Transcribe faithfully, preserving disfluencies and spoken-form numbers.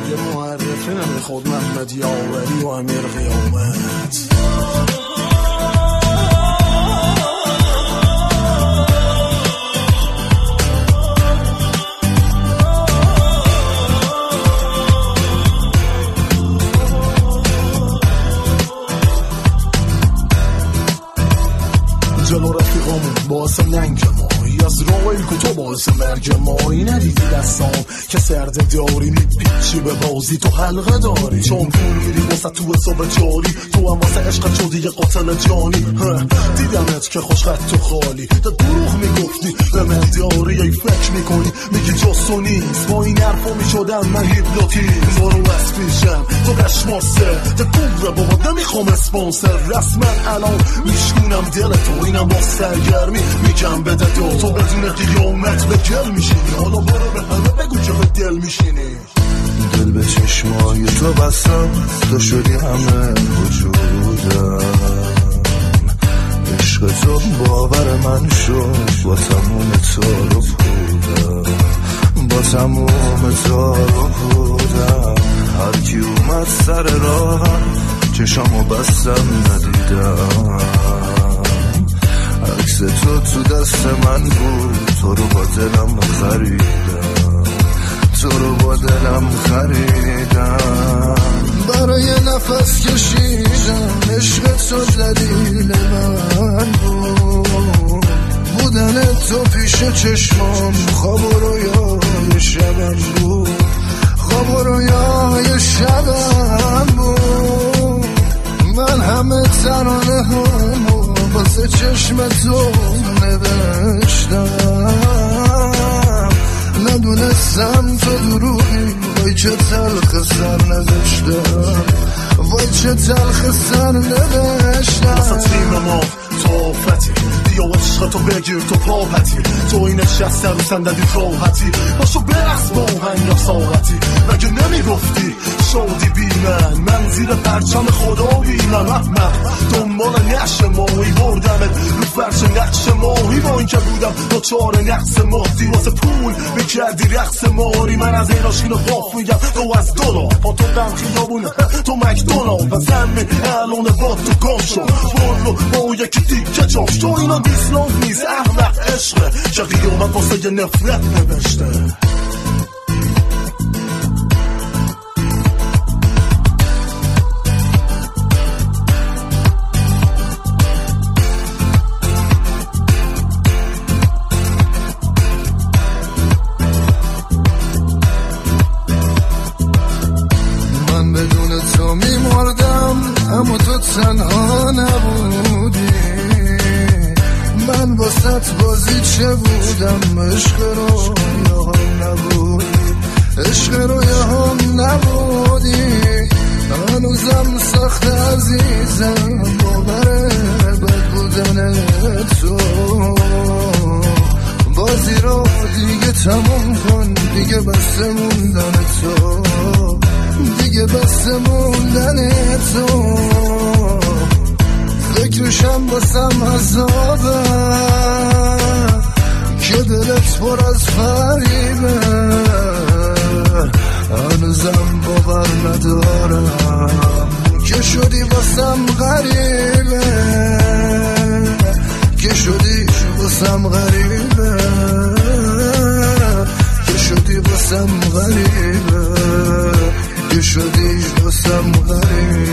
یه معرفی نمیخود محمد یاوری و امیر قیامت. جلو رفیقامون باعث ننگ مایی از راه که تو باعث مرگ مایی ندیدی دستام که سرده داری میپیچی به بازی تو حلقه داری چون پول میری واسه تو حساب جاری تو هم واسه عشقت شدی یه قاتل جانی دیدمت که خوش خط تو خالی تا دروغ میگفتی به من داری ای فکر میکنی میگی جستو نیست با این حرفا میشدم من هیپنوتیزم برو از پیشم تو قشماسه تا گوره بابا نمیخوام اسپانسر رسما الان میشکونم دل تو اینم با سرگرمی میگم بده دو تو بدون قیامت به گل میشینی حالا برو به همه بگو که به دل میشینی دل به چشمای تو بستم تو شدی همه وجودم عشق تو باور من شد با تموم تعارف بودم با تموم تعارف بودم هر کی اومد سر راهم چشامو بستم ندیدم عکس تو تو دست من بود تو رو با دلم خریدم تو رو با دلم خریدم برای نفس کشیدم عشق تو دلیل من بود بودن تو پیش چشمام خواب و رویای شبم بود خواب و رویای شبم بود من همه ترانه همو واسه چشم تو نوشتم ندونستم تو دروغی وای چه تلخ سر نذاشتم وای چه تلخ سر نذاشتم واسه تیم ما تو فتی بیا عشق تو بگیر تو پاپتی تو این نشسته رو صندلی راحتی باشو برقص با آهنگ یا ساعتی مگه نمیگفتی شادی بی من من زیر پرچم خدا بینم احمق دنبال نقش ماهی بردمت رو فرش نقش ماهی با این که بودم با چهار نقص مادی واسه پول بکردی رقص ماری من از این آشین باف میگم تو از دلار با تو دم خیابونه تو مکدونالد و زمین الان با تو گم شد برلو با یکی دیگه جاش تو اینا دیسلاند نیست احمق عشقه که قیامت واسه یه نفرت نوشته اما تو تنها نبودی من واسط بازی چه بودم عشق رو یا هم نبودی عشق رو یا هم نبودی هنوزم سخت عزیزم باور بد بودن تو بازی رو دیگه تموم کن دیگه بس موندن تو دیگه بس موندن تو فکرشم باسم عذابه که دلت پر از فریبه هنوزم باور ندارم که شدی باسم غریبه که شدی باسم غریبه که شدی باسم غریبه که شدی باسم غریبه